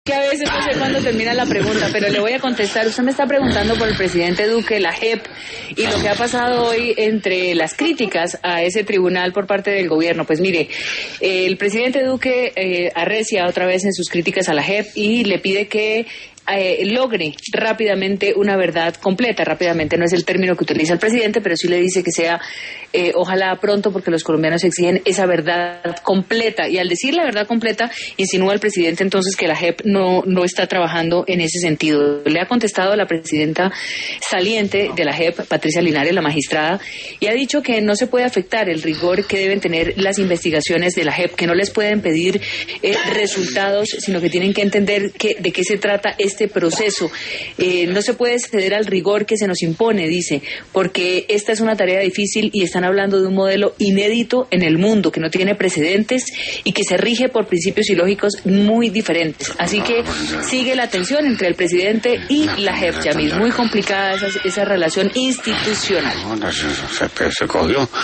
que a veces no sé cuándo termina la pregunta, pero le voy a contestar. Usted me está preguntando por el presidente Duque, la JEP, y lo que ha pasado hoy entre las críticas a ese tribunal por parte del gobierno. Pues mire, el presidente Duque arrecia otra vez en sus críticas a la JEP y le pide que logre rápidamente una verdad completa. Rápidamente no es el término que utiliza el presidente, pero sí le dice que sea ojalá pronto, porque los colombianos exigen esa verdad completa. Y al decir la verdad completa, insinúa el presidente entonces que la JEP no está trabajando en ese sentido. Le ha contestado a la presidenta saliente de la JEP, Patricia Linares, la magistrada, y ha dicho que no se puede afectar el rigor que deben tener las investigaciones de la JEP, que no les pueden pedir resultados, sino que tienen que entender de qué se trata este proceso. No se puede ceder al rigor que se nos impone, dice, porque esta es una tarea difícil y están hablando de un modelo inédito en el mundo, que no tiene precedentes y que se rige por principios y lógicos muy diferentes. Así que sigue la tensión entre el presidente y la JEP, Yamil. Muy complicada esa relación institucional. Se cogió.